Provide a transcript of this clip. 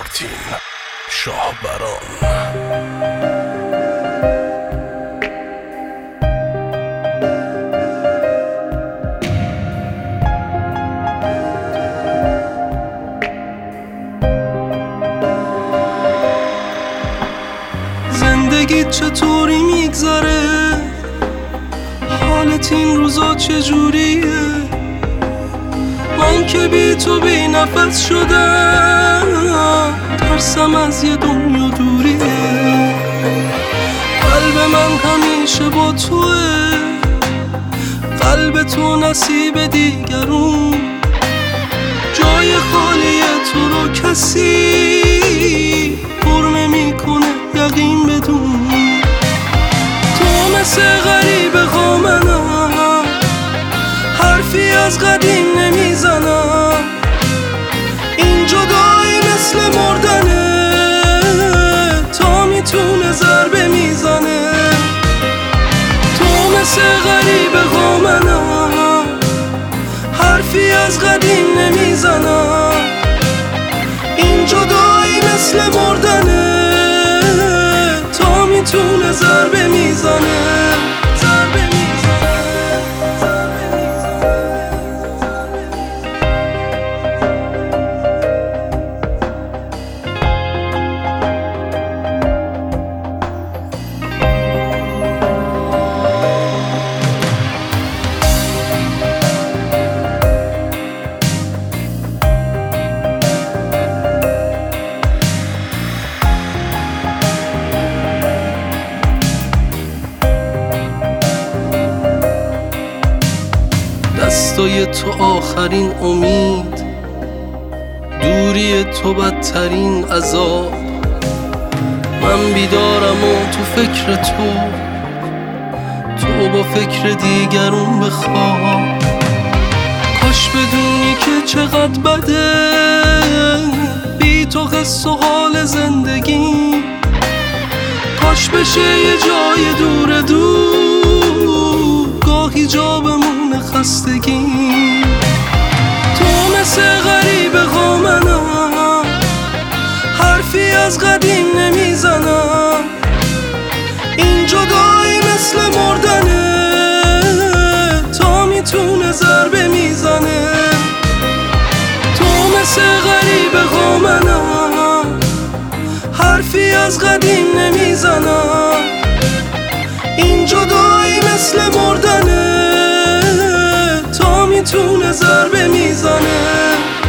مارتین شاهبران. زندگیت چطوری میگذره؟ حالت این روزا چجوریه؟ من که بی تو بی نفس شدم، ترسم از یه دنیا دوریه. قلب من همیشه با توه، قلب تو نصیب دیگرون. جای خالی تو رو کسی پر نمی‌کنه، یقین بدون. تو مثل غریبه ها منم، حرفی از قدیم نمیزنم. این جدایی مثل مردنه، تا میتونه ضربه میزنه. تو مثل غریبه ها منم، حرفی از قدیم نمیزنم. این جدایی مثل مردنه، تا میتونه ضربه میزنه. دستای تو آخرین امید، دوری تو بدترین عذاب. من بیدارم و تو فکر تو با فکر دیگرون بخواب. کاش بدونی که چقدر بده بی تو قصه و حال زندگی. کاش بشه یه جای دور دور، گاهی جا بمونه خستگی. تو مثل غریبه ها منم، حرفی از قدیم نمیزنم. این جدایی مثل مردنه، تا میتونه ضربه میزنه. تو مثل غریبه ها منم، حرفی از قدیم نمیزنم. این جدایی مثل مردنه، تا میتونه ضربه میزنه.